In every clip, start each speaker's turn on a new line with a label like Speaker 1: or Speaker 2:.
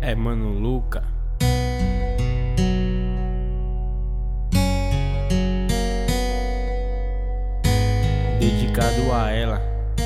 Speaker 1: É Mano Luca. Dedicado a ela.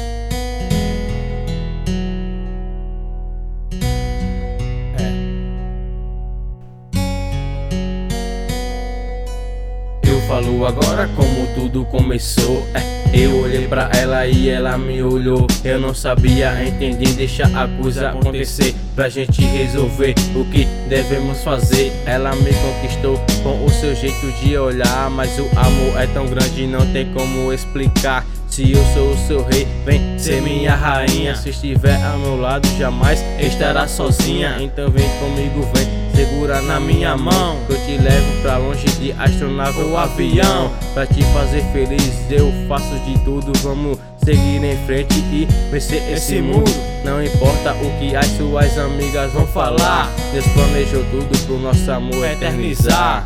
Speaker 1: Eu falo agora como tudo começou. Eu olhei pra ela e ela me olhou. Eu não sabia entender, deixar a coisa acontecer, pra gente resolver o que devemos fazer. Ela me conquistou com o seu jeito de olhar, mas o amor é tão grande, não tem como explicar. Se eu sou o seu rei, vem ser minha rainha. Se estiver ao meu lado, jamais estará sozinha. Então vem comigo, vem, segura na minha mão, que eu te levo pra longe de astronave ou avião. Pra te fazer feliz eu faço de tudo. Vamos seguir em frente e vencer esse mundo. Não importa o que as suas amigas vão falar, Deus planejou tudo pro nosso amor eternizar.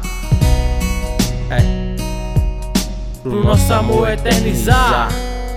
Speaker 1: Pro nosso amor eternizar.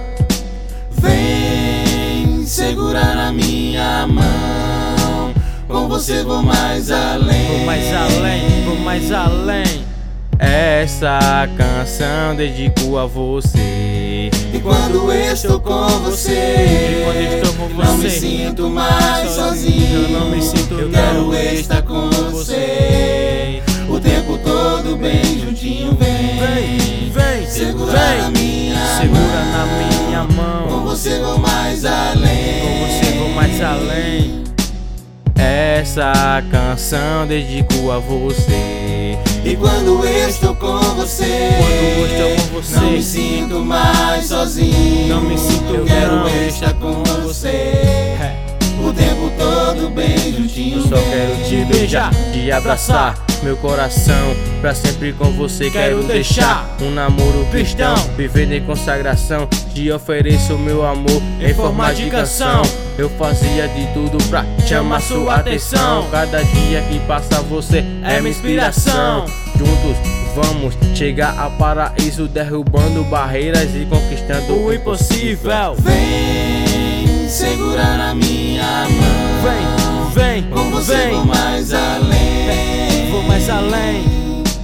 Speaker 2: Vem segurar na minha mão, com você vou mais além.
Speaker 1: Vou mais além, vou mais além. Essa canção dedico a você.
Speaker 2: E quando eu estou com você, não me sinto mais sozinho.
Speaker 1: Eu não me sinto,
Speaker 2: eu quero estar com você o tempo todo, bem juntinho.
Speaker 1: Vem,
Speaker 2: segura na minha mão, com você vou mais além.
Speaker 1: Com você vou mais além. Essa canção dedico a você.
Speaker 2: E quando eu estou com você, não me sinto mais sozinho.
Speaker 1: Não me sinto,
Speaker 2: eu quero estar com você o tempo todo, bem juntinho.
Speaker 1: Eu só quero te beijar, te abraçar, meu coração pra sempre com você quero deixar. Um namoro cristão, vivendo em consagração, te ofereço meu amor em forma de canção. Eu fazia de tudo pra chamar sua atenção. Cada dia que passa você é minha inspiração. Juntos vamos chegar ao paraíso, derrubando barreiras e conquistando o impossível.
Speaker 2: Vem segurar na minha mão,
Speaker 1: vem,
Speaker 2: com você vou mais além.
Speaker 1: Vou mais além.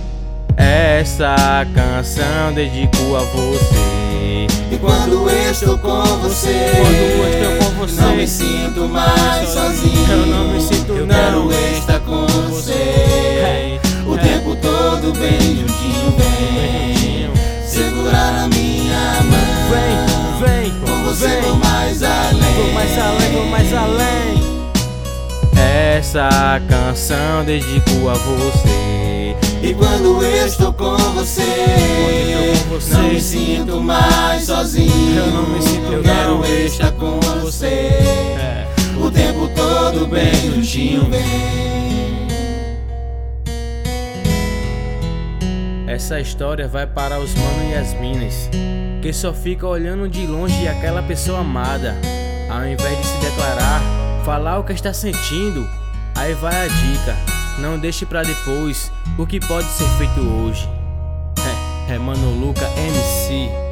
Speaker 1: Essa canção dedico a você.
Speaker 2: E quando eu estou com você, não me sinto mais sozinho.
Speaker 1: Eu não me sinto,
Speaker 2: eu quero estar com você o tempo todo, bem juntinho. Vem segurar na minha mão,
Speaker 1: vem,
Speaker 2: com você vou mais além.
Speaker 1: Vou mais além, vou mais além. Essa canção dedico a você.
Speaker 2: E quando eu estou com você, não me sinto mais sozinho.
Speaker 1: Eu não me sinto,
Speaker 2: eu quero estar com você o tempo todo, bem juntinho.
Speaker 1: Essa história vai para os manos e as minas que só fica olhando de longe aquela pessoa amada, ao invés de se declarar, falar o que está sentindo. Aí vai a dica, não deixe pra depois o que pode ser feito hoje. É Mano Luca MC.